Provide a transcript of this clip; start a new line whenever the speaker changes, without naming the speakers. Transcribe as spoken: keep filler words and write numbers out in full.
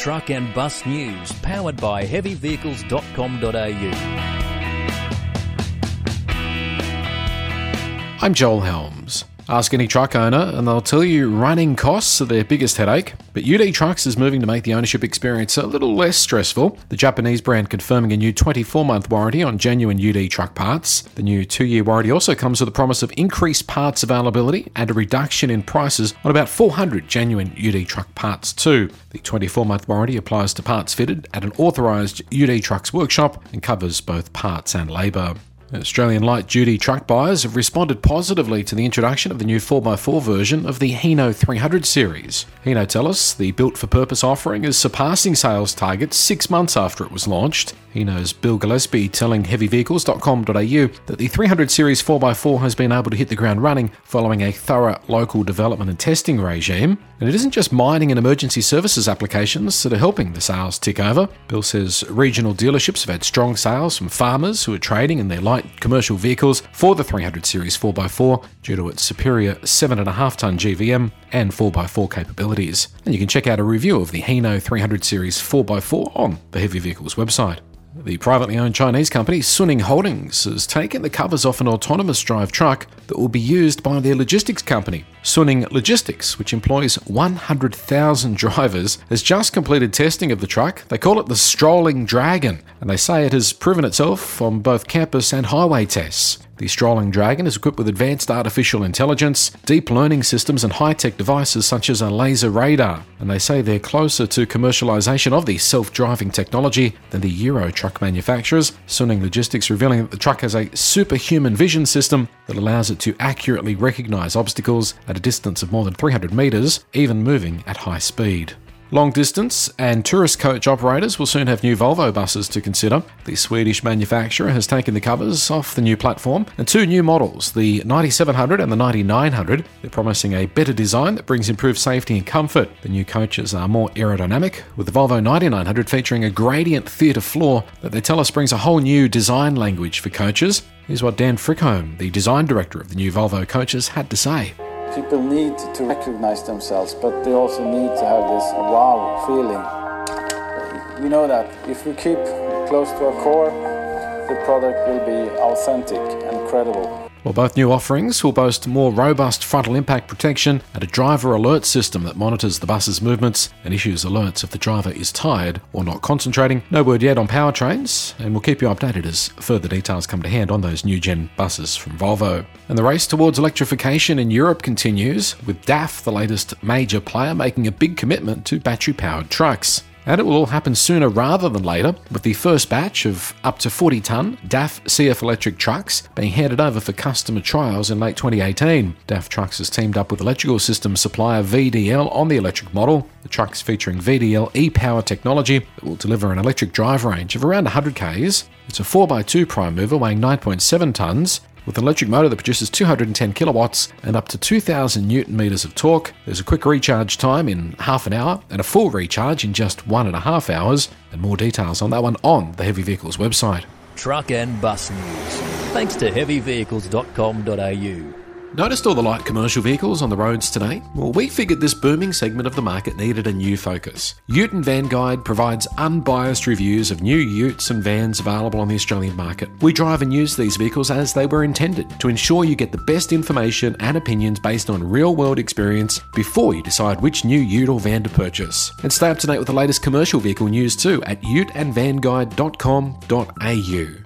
truck and bus news, powered by heavy vehicles dot com dot a u.
I'm Joel Helms. Ask any truck owner and they'll tell you running costs are their biggest headache, but U D Trucks is moving to make the ownership experience a little less stressful. The Japanese brand confirming a new twenty-four month warranty on genuine U D truck parts. The new two year warranty also comes with a promise of increased parts availability and a reduction in prices on about four hundred genuine U D truck parts too. The twenty-four month warranty applies to parts fitted at an authorised U D Trucks workshop and covers both parts and labour. Australian light-duty truck buyers have responded positively to the introduction of the new four by four version of the Hino three hundred series. Hino tell us the built-for-purpose offering is surpassing sales targets six months after it was launched. Hino's Bill Gillespie telling heavy vehicles dot com dot a u that the three hundred series four by four has been able to hit the ground running following a thorough local development and testing regime. And it isn't just mining and emergency services applications that are helping the sales tick over. Bill says regional dealerships have had strong sales from farmers who are trading in their light commercial vehicles for the three hundred series four by four due to its superior seven point five tonne G V M and four by four capabilities. And you can check out a review of the Hino three hundred series four by four on the Heavy Vehicles website. The privately owned Chinese company Suning Holdings has taken the covers off an autonomous drive truck that will be used by their logistics company. Suning Logistics, which employs one hundred thousand drivers, has just completed testing of the truck. They call it the Strolling Dragon, and they say it has proven itself on both campus and highway tests. The Strolling Dragon is equipped with advanced artificial intelligence, deep learning systems and high-tech devices such as a laser radar, and they say they're closer to commercialisation of the self-driving technology than the Euro truck manufacturers. Suning Logistics revealing that the truck has a superhuman vision system that allows it to accurately recognise obstacles at a distance of more than three hundred metres, even moving at high speed. Long distance and tourist coach operators will soon have new Volvo buses to consider. The Swedish manufacturer has taken the covers off the new platform and two new models, the ninety-seven hundred and the ninety-nine hundred. They're promising a better design that brings improved safety and comfort. The new coaches are more aerodynamic, with the Volvo ninety-nine hundred featuring a gradient theatre floor that they tell us brings a whole new design language for coaches. Here's what Dan Frickholm, the design director of the new Volvo coaches, had to say.
People need to recognize themselves, but they also need to have this wow feeling. We know that if we keep close to our core, the product will be authentic and credible.
Well, both new offerings will boast more robust frontal impact protection and a driver alert system that monitors the bus's movements and issues alerts if the driver is tired or not concentrating. No word yet on powertrains, and we'll keep you updated as further details come to hand on those new-gen buses from Volvo. And the race towards electrification in Europe continues, with D A F, the latest major player, making a big commitment to battery-powered trucks. And it will all happen sooner rather than later, with the first batch of up to forty tonne D A F C F electric trucks being handed over for customer trials in late twenty eighteen. D A F Trucks has teamed up with electrical system supplier V D L on the electric model. The truck's featuring V D L e-Power technology that will deliver an electric drive range of around one hundred kays. It's a four by two prime mover weighing nine point seven tonnes. With an electric motor that produces two hundred ten kilowatts and up to two thousand newton meters of torque. There's a quick recharge time in half an hour and a full recharge in just one and a half hours. And more details on that one on the Heavy Vehicles website.
Truck and bus news, thanks to heavy vehicles dot com dot a u.
Noticed all the light commercial vehicles on the roads today? Well, we figured this booming segment of the market needed a new focus. Ute and Van Guide provides unbiased reviews of new utes and vans available on the Australian market. We drive and use these vehicles as they were intended, to ensure you get the best information and opinions based on real-world experience before you decide which new ute or van to purchase. And stay up to date with the latest commercial vehicle news too at ute and van guide dot com dot a u.